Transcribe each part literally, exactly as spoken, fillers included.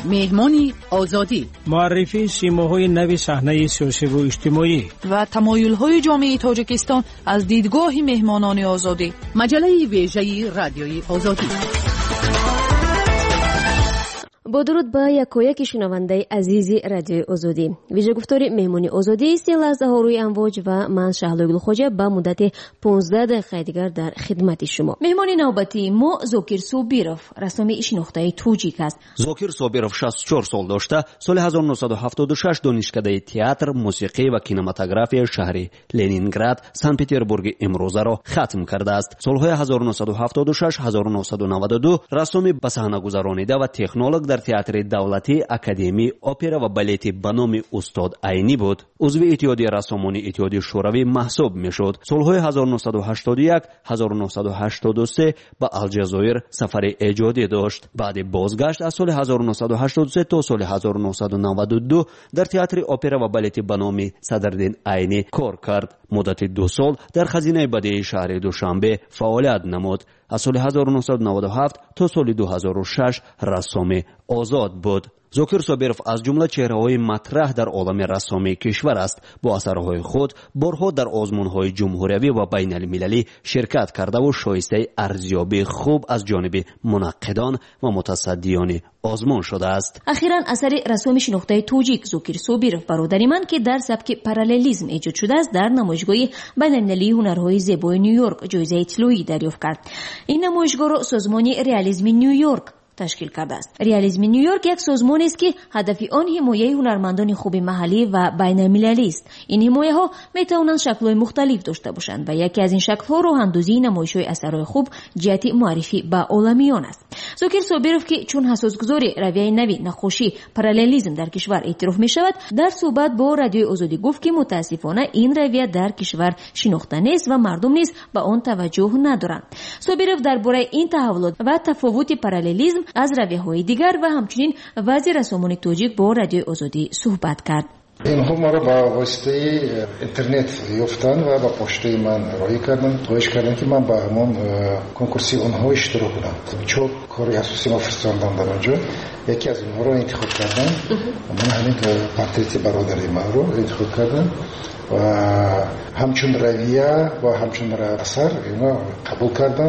مهمانی آزادی، معرفی سیماهای نوی صحنه سیاسی و اجتماعی و تمایل‌های جامعه تاجیکستان از دیدگاه مهمانان آزادی. مجله ویژه رادیوی آزادی. با درود به یکایک شنونده عزیزی رادیوی آزادی. ویژه گفتاری مهمانی آزادی است لحظه ها روی امواج و من شهلا گلخوجه به مدت پانزده دقیقه دیگر در خدمت شما. مهمانی نوبتی ما زوکیر سوبیروف، رسمی شناخته توجیک است. زوکیر سوبیروف شصت و چهار سال داشته. سال هزار و نهصد و هفتاد و شش دانشکده تئاتر، موسیقی و کینماتوگرافی شهر لنینگراد، سن پترزبورگ امروزه را ختم کرده است. سالهای هزار و نهصد و هفتاد و شش هزار و نهصد و نود و دو رسمی به صحنه گذرانیده و تکنولوژ در تئاتر دولتی، اکادمی اپرا و بالت به نام استاد عینی بود. عضو اتحادیه رسامان اتحادیه شوروی محسوب میشد. سالهای هزار و نهصد و هشتاد و یک هزار و نهصد و هشتاد و سه به الجزایر سفر ایجادی داشت. بعد بازگشت از سال هزار و نهصد و هشتاد و سه تا سال هزار و نهصد و نود و دو در تئاتر اپرا و بالت به نام صدرالدین عینی کار کرد. مدت دو سال در خزینه بدیعی شهر دوشنبه فعالیت نمود. از سال هزار و نهصد و نود و هفت تا سال دو هزار و شش رسام آزاد بود. زوکیر سوبیروف از جمله چهره‌های مطرح در عالم رسامی کشور است. با اثرهای خود بارها در آزمون‌های جمهوری و بین‌المللی شرکت کرده و شایسته ارزیابی خوب از جانب منقدان و متصدیان آزمون شده است. اخیراً اثر رسام شناخته توجیک زوکیر سوبیروف برادری من که در سبک پارالیلیسم ایجاد شده است در نمایشگاه بین‌المللی هنرهای زیبای نیویورک جایزه طلایی دریافت کرد. این نمایشگاه را سازمان ریالیسم نیویورک تشکیل کرده است. ریالیسم نیویورک یک سازمان است که هدف آن حمایت هنرمندان خوب محلی و بین‌المللی است. این حمایت ها می توانند شکل‌های مختلف داشته باشند و یکی از این شکل‌ها راه‌اندازی نمایش‌های اثرهای خوب جهت معرفی به عالمیان است. زوکیر سوبیروف که چون حساسگذاری رویه نوی نقاشی پارالیلیسم در کشور اعتراف می شود، در صحبت با رادیوی آزادی گفت که متاسفانه این رویه در کشور شناخته نیست و مردم نیز به آن توجه ندارند. سوبیروف درباره این تحولات و تفاوت پارالیلیسم از رویه‌های دیگر و همچنین وضع رسامان توجیک با رادیوی آزادی صحبت کرد. اینها ما را با واسطه اینترنت یافتن و با پشته من رای کردن، خواهش کردن که من با همون کنکورسی اونها اشتراک کنم. چون کاری اساسی ما فرستادم در اونجا، یکی از اونها را انتخاب کردن. من همین پورتریت برادری من رو انتخاب کردم و همچون رویه و همچون اثر اینا قبول کردن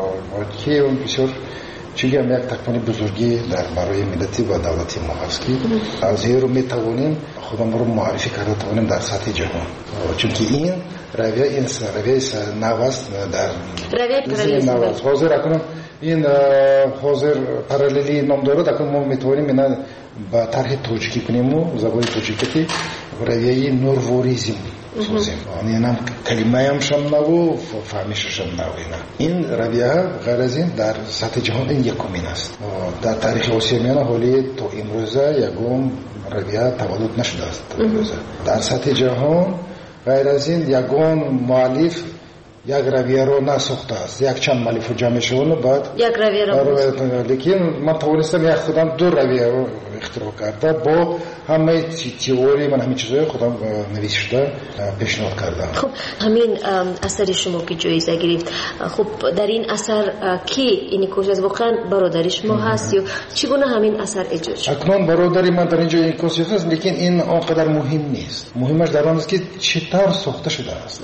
و که اون بسیار چیگه هم یک تکمانی بزرگی در برای ملتی و دولتی ما هست که از این رو میتوانیم خودم رو معرفی کرده توانیم در سطح جهان، چون که این رویه این رویه نوست در رویه نوست حاضر اکنم این حاضر پارالیلی نام داره اکنم ما میتوانیم اینا با طرح توجیکی کنیم و زبان توجیکی رویه نورواریزم سازیم. این هم کلمه هم شم نو فهمیش شم نو اینا. این رویه غیر از این در سطح جهان این یکمین است. در تاریخ آسیاییان حالی تا امروزه یکم رویه تولد نشده است. در سطح جهان غیر از این یگان مؤلف یک رویه رو نساخته است. یک چند مؤلف جمع شدن بعد یک رویه رو لیکن من توانستم یک خودم دو رویه رو اختراع کرده با همه تئوری من همین چیزای خودم نوشته پیشنهاد کردم. خب همین اثر شما که جایزه گرفت، خب در این اثر کی این کوش از واقعا برادری شما هست یا چگونه همین اثر ایجاد شد؟ اکنون برادری من در اینجا این کوش هست، لیکن این آنقدر مهم نیست. مهمش در آن است که چطور ساخته شده است،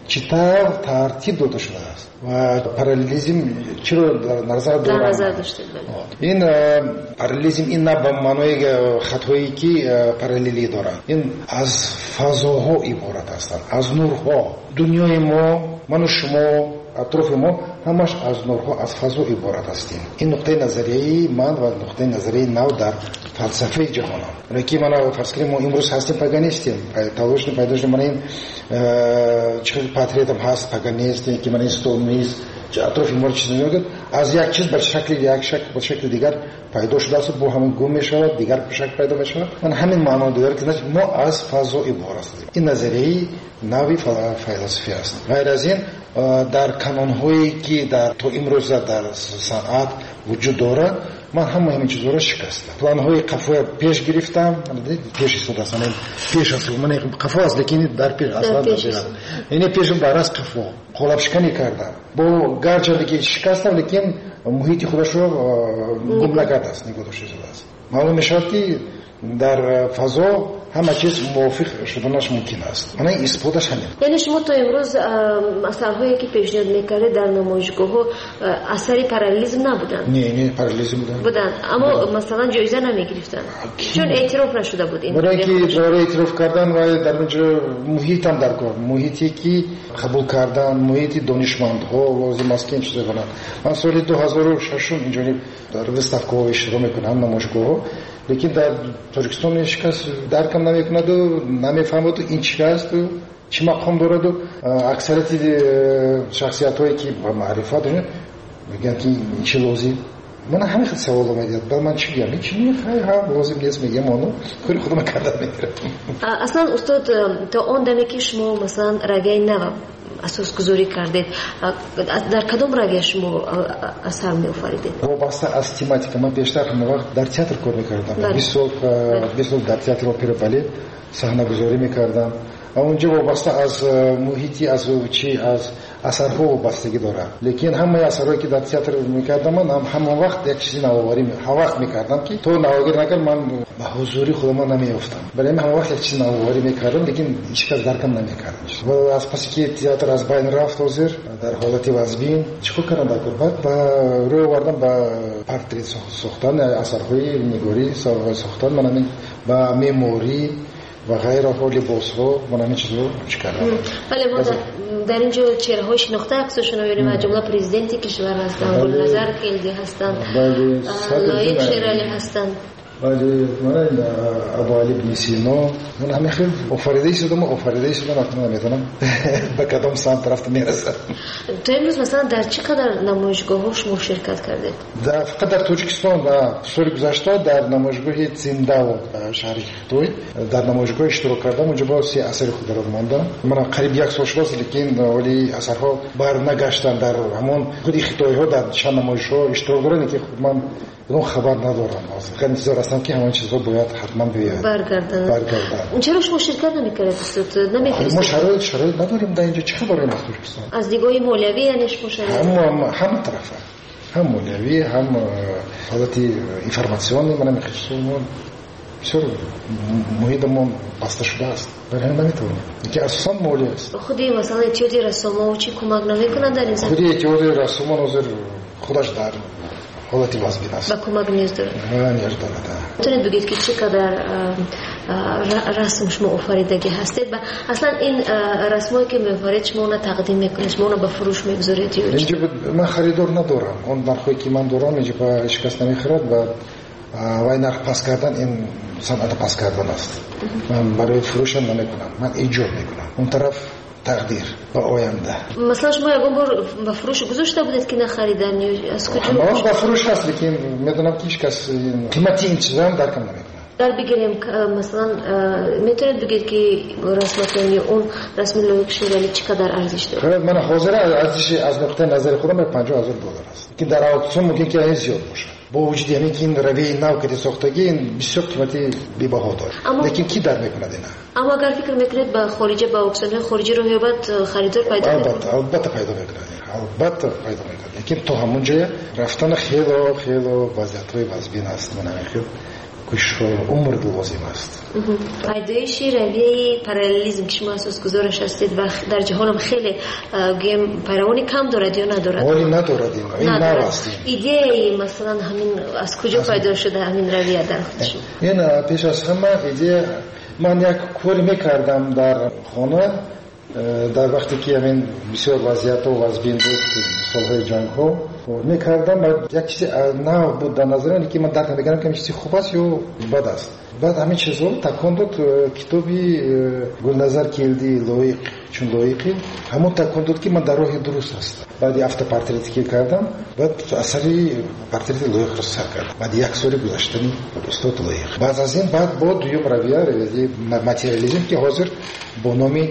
چطور ترتیب داده شده است و پارالیلیسم چرا در نظر داشته. این پارالیلیسم این نه به معنای خطایی که پارالیلی دارند، این از فضاها عبارت هستند، از نورها. دنیای ما، من و شما، اطراف ما همش از نورها، از فضا عبارت هستیم. این نقطه نظریه من و نقطه نظریه نو در فلسفه جهان هم که من فرض کنیم ما امروز هستیم پاگانیستیم، پیداشتیم پیداشتیم من این چه پاتریت هم هست پاگانیستی که من این ستونیست اطراف ما چیزی نمیگه، از یک چیز به شکل یک شکل به شکل دیگر پیدا شده است، با همون گم میشود، دیگر به شکل پیدا میشود. من همین معنا داره که ما از فضا عبارت هستیم. این نظریه نوی فلسفی است. غیر از این در کانون‌هایی که در تو امروز در صنعت وجود داره من هم همین چیزا رو شکستم. پلان‌های قفو پیش گرفتم، پیش استاد اصلا پیش اصلا من قفو از لیکن در پیش اصلا ندارم. یعنی پیش براس قفو قلاب شکنی کردم. با گرچه دیگه شکستم لیکن محیط خودش رو گم نکرده است، نگذاشته شده است. معلوم میشود که در فضا همه چیز موافق شدنش ممکن است. من استفادهش همین. یعنی شما تا امروز اثرهایی که پیشنهاد میکردید در نمایشگاه ها اثری پارالیزم نبودن؟ نه نه پارالیزم بودن. بودن اما بودن. مثلا جایزه نمیگرفتن چون اعتراف نشده بود این. برای اینکه برای اعتراف کردن و در اونجا محیط هم در کار محیطی که قبول کردن محیط دانشمندها لازم است که این چیزا کنند. من سال دو هزار و شش اینجا در وستافکو اشتراک میکنم نمایشگاه لیکن در تاجیکستان هیچ کس درکم نمیکند و نمیفهمد این چی است و چی مقام دارد و اکثریت شخصیت هایی که با معرفت دارن میگن که این چی لازم. من همین خیلی سوال میاد بعد من چی بگم این چی میخوای هم لازم نیست میگم اونو کاری خودم کردم میگیرم. اصلا استاد تا اون دمی که شما مثلا رگه نو اساس گذاری کردید در کدام رگه شما اثر می آفریدید؟ وابسته از تماتیک من بیشتر همه وقت در تئاتر کار میکردم. بیست سال بیست سال در تئاتر اپرا بالت صحنه گذاری میکردم. اونجا وابسته از محیطی از چی از اثرها وابستگی داره. لیکن همه اثرهایی که در تئاتر میکردم من هم همه وقت یک چیزی نوآوری می هر وقت میکردم که تو نوآوری نکرد من به حضوری خودم نمیافتم. برای من همه وقت یک چیز نوآوری میکردم لیکن هیچ کس درکم نمیکرد. و از پس که تئاتر از بین رفت حاضر در حالت وزبین چیکار کردم در بعد و روی آوردم با پورتری ساختن اثرهای نگاری ساختن من با مموری و غیره ها لباس ها من همین چیز رو کردم. بله ما در اینجا چهره های شناخته عکسشون رو می‌بینیم از جمله پرزیدنت کشور هستن گلنظر خیلدی هستن لایق شیرالی هستن. ولی من ابو علی بن سینا من همین خیلی آفریده شدم آفریده شدم اصلا نمیدونم به کدام سمت رفتم میرسم. تو امروز مثلا در چقدر نمایشگاه شما شرکت کردید؟ در فقط در تاجیکستان و سال گذشته در نمایشگاه زنده و شهر خطوی در نمایشگاه اشتراک کردم. اونجا با سی اثر خود را ماندم. من قریب یک سال شد لیکن ولی اثرها بر نگشتن در همون خود خطوی ها در چند نمایش ها اشتراک دارن که من اون خبر ندارم. از انتظار هستم که همون چیزها باید حتما بیاد برگردن. برگردن. چرا شما شرکت نمی‌کردید استاد؟ نمی‌فرستید؟ ما شرایط شرایط نداریم در اینجا. چه خبره مخصوص از دیگه مولوی یعنی شما شرایط هم هم طرفه هم مولوی هم حالت اینفورماسیونی من می‌خواستم بسیار محیطمون بسته شده است. برای همین نمیتونیم که اساساً مولوی است. خودی مثلا اتیادی رسوم و چی کمک نمی‌کنن در این زمینه؟ خودی اتیادی رسوم نظر خودش در حالتی وزبین است. با کمک نیاز داره. نه نیاز داره. میتونید بگید که چقدر رسم شما آفریدگی هستید و اصلا این رسمایی که می‌آفرید شما اون تقدیم میکنید شما اون به فروش میگذارید؟ اینجا من خریدار ندارم. اون نرخی که من دارم اینجا با هیچ کس نمیخرد و وای نرخ پس کردن این صنعت پس کردن است. من برای فروش نمیکنم. من ایجاد میکنم. اون طرف تقدیر و آینده. مثلا شما یکم بار به فروش گذاشته بودید که نخریدن از کجا؟ ما به فروش هست لیکن میدونم که هیچ کس قیمتی این چیزا هم درک نمیکنه. در بگیریم مثلا میتونید بگید که رسمت یعنی اون رسم لایق شیرالی چقدر ارزش داره؟ من حاضر ارزش از نقطه نظر خودم پنجاه هزار دلار است که در اکسیون ممکن که این زیاد باشه. با وجود یعنی که این روی نو که ساختگی این بسیار قیمتی بی‌بها داره. لیکن کی در میکنه اینا؟ اما اگر فکر میکنید با خارجی با اکسیون خارجی رو هیبت خریدار پیدا میکنه؟ البته البته پیدا میکنه. البته پیدا میکنه. لیکن تو همون جای رفتن خیلی خیلی وضعیت‌های وزبین است. من میگم کش عمر لازم است. پیدایش رویه پارالیزم که شما اساس گذارش هستید و در جهان هم خیلی گیم پیروانی کم دارد یا ندارد؟ ولی ندارد این نو است. ایده مثلا همین از کجا پیدا شده همین رویه در خودشون؟ این پیش از همه ایده من یک کاری میکردم در خانه در وقتی که همین بسیار وضعیت و وضبین بود سالهای جنگ ها میکردم و یک چیزی نو بود در نظرم که من درک نمیکنم که چیزی خوب است یا بد است. بعد همین چیزا تکان داد کتابی گلنظر کیلدی لایق چون لایقی همون تکان داد که من در راه درست هستم. بعد هفته پورتریت که کردم بعد اثری پورتریت لایق رو سر کردم. بعد یک سال گذشتنی استاد لایق. بعد از این بعد با دوم رویه رویه ماتریالیسم که حاضر با نام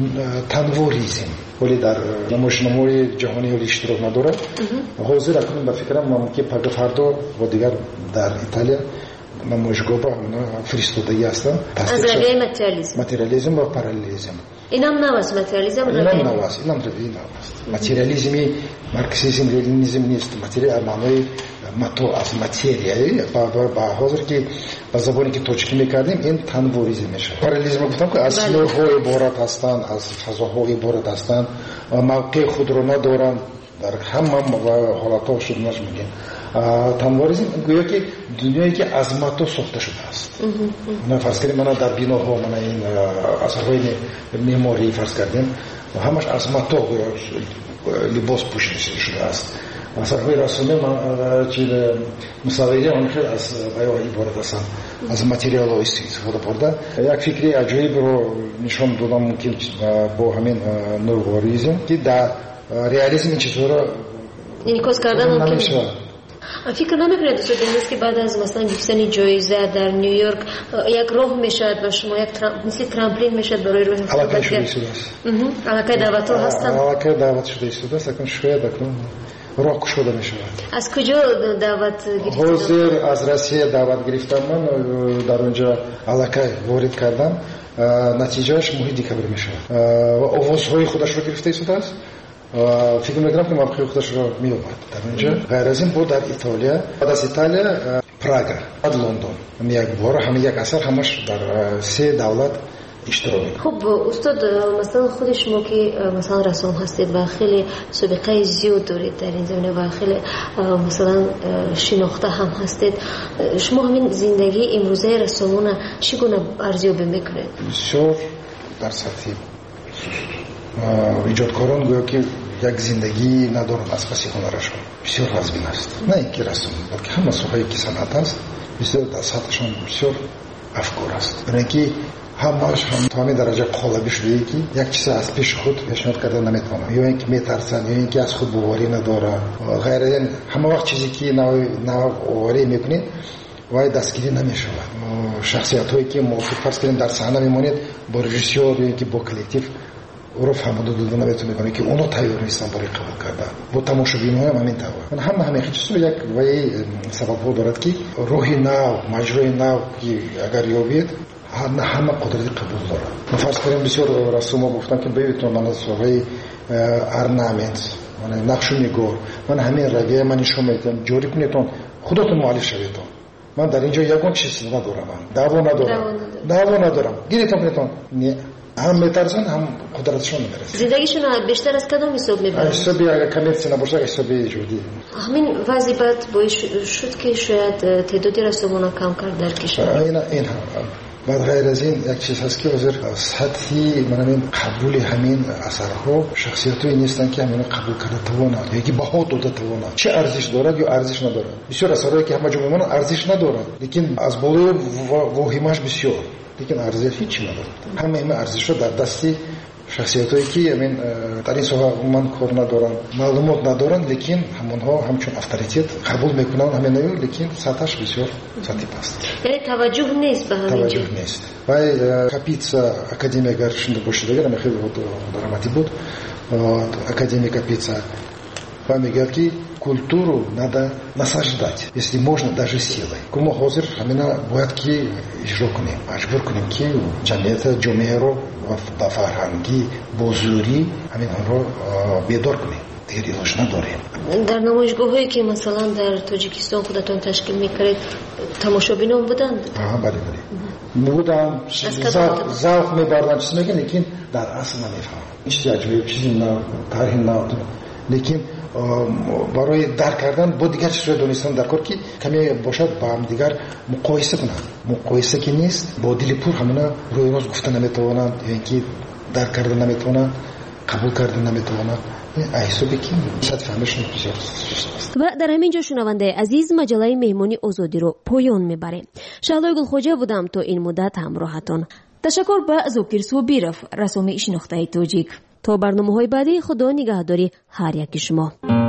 تنوریزم ولی در نمایشنامه‌های جهانی ولی اشتراک نداره. حاضر اکنون به فکرم ممکن پرده فردا و دیگر در ایتالیا نمایشگاه با فرستادگی هستن. از رویه ماتریالیسم ماتریالیسم و پارالیزم اینم نو است. ماتریالیسم اینم نو است. اینم رویه نو است. ماتریالیسمی مارکسیسم لنینیسم نیست. ماتریال معنای мато аз материя ба ҳозир ки ба забоне ки тоҷикӣ мекардем ин танворизм мешавад. параллелизм гуфтам ки аз слоҳҳо иборат ҳастанд, аз фазоҳо иборат ҳастанд, мавқеи худро надоранд, дар ҳама ҳолатҳо шуднаш мегӯем. танворизм гӯё ки дунёе ки аз мато сохта шудааст. фарз кардем мана дар биноҳо мана ин асарҳои меъморӣ фарз кардем ҳамаш аз мато либос пӯшида шудааст. асарҳои расоме мусаввири он хел аз аяҳо иборат ҳастанд, аз материалҳо истифода бурда. як фикри аҷоибро нишон додам мумкин бо ҳамин нурворизм ки дар реализм ин чизҳоро инъикос кардан мумкин намешавад. فکر نمیکنید دوست دارید که بعد از مثلا گرفتن جایزه در نیویورک یک راه میشد و شما یک ترام... مثل ترامپولین میشد برای روی علاقه شده است. علاقه دعوت ها هستن. علاقه دعوت شده است. اکنون شاید اکنون راه کشوده میشود. از کجا دعوت گرفتید؟ حاضر از روسیه دعوت گرفتم من در اونجا علاقه وارد کردم. نتیجهش ماه دکبر میشود. و آوازهای خودش رو گرفته است. فکر میکنم که موقعی خودش رو میومد در اونجا. غیر از این بود در ایتالیا، بعد از ایتالیا پراگ، بعد لندن. یک بار همه یک اثر همش در سه دولت اشتراک. خب استاد مثلا خود شما که مثلا رسام هستید و خیلی سابقه زیاد دارید در این زمینه و خیلی مثلا شناخته هم هستید، شما همین زندگی امروزه رسامون چگونه ارزیابی میکنید؟ بسیار در سطح ایجادکاران گویا که یک زندگی ندارند از پس هنرشان بسیار رزمین است. نه اینکه رسم بلکه همه سوهایی که صنعت است بسیار در سطحشان بسیار افکار است. برای اینکه همش هم تا همین درجه قالبی شده که یک چیز از پیش خود پیشنهاد کرده نمیتونن، یا اینکه میترسن، یا اینکه از خود باوری ندارن. غیر از این همه وقت چیزی که نوع باوری میکنید وای دستگیری نمیشود. شخصیت هایی که موافق فرض کنیم در صحنه میمونید با رژیسور یا اینکه با کلکتیو او رو فهموده داده نمیتونه میکنه که اونو تیار نیستن برای قبول کردن. با تماشاگرها هم همین طور. من همه همه چیزو یک وای سبب‌ها دارد که روحی نو، مجرای نو که اگر یابید همه همه قدرت قبول داره. من فرض کنیم بسیار رسوما گفتن که ببینید من از وای ارنامنت، من نقش نگار، من همین رویه من نشون میدم جوری کنید خودتون مؤلف شوید. من در اینجا یگان چیزی ندارم. دعوا ندارم. دعوا ندارم. گیرید کنید نه هم میترسن هم قدرتشون میرسه. زندگیشون بیشتر از کدام حساب میبرن؟ حسابی اگر کامرسی نباشه حسابی جودی. همین وضعیت باعث شد که شاید تعدادی رسوم‌ها کم کرد در کشور. این این هم. بعد غیر از این یک چیز هست که وزیر سطحی منم قبول همین اثرها شخصیتایی نیستن که همین قبول کرده توانند یا که بها داده توانند. چه ارزش دارد یا ارزش ندارد. بسیار اثرهایی که همه جا میمونن ارزش ندارد. لیکن از بالای واهمه‌اش بسیار. لیکن ارزش هیچی ندارد. همه همه ارزش‌ها در دستی شخصیتایی که همین در این سوها من کار ندارن، معلومات ندارن، لیکن همونها همچون اتوریته قبول میکنن همین رو، لیکن سطحش بسیار سطحی پست. یعنی توجه نیست به همین. توجه نیست. وای کاپیتسا اکادمیا گرشنده باشه دیگه نمیخواد بود دراماتی بود. Академия Капица помогает ки культуру надо насаждать, если можно даже силой. Кому хозир хамина бояд ки ижро кунем, ажбур кунем ки ҷамъияти ҷомеаро ба фарҳанги бозӯрӣ ҳамин онро бедор кунем. Дигар илоҷ надорем. дар намоишгоҳҳое ки масалан дар Тоҷикистон худатон ташкил мекардед тамошобинон буданд? Ҳа, бале, бале. Будам, завқ мебардам, чиз мегӯям, лекин дар асл намефаҳмам. Чизи аҷиб, чизи нав, тарҳи нав. Лекин барои дарк кардан бо дигар чизро донистан дар кор ки каме бошад ба ҳамдигар муқоиса кунанд. Муқоиса ки нест, бо дили пур ҳамина рӯи рост гуфта наметавонанд, ё ин ки дарк карда наметавонанд, қабул карда наметавонанд. و در همین جا شنونده عزیز مجله مهمانی آزادی رو پایان میبریم. شهلای گلخوجه بودم تا این مدت همراهتان. تشکر به زوکر صوبیرف رسوم شناخته توجیک. تا برنامه های بعدی خدا نگهداری هر یک شما.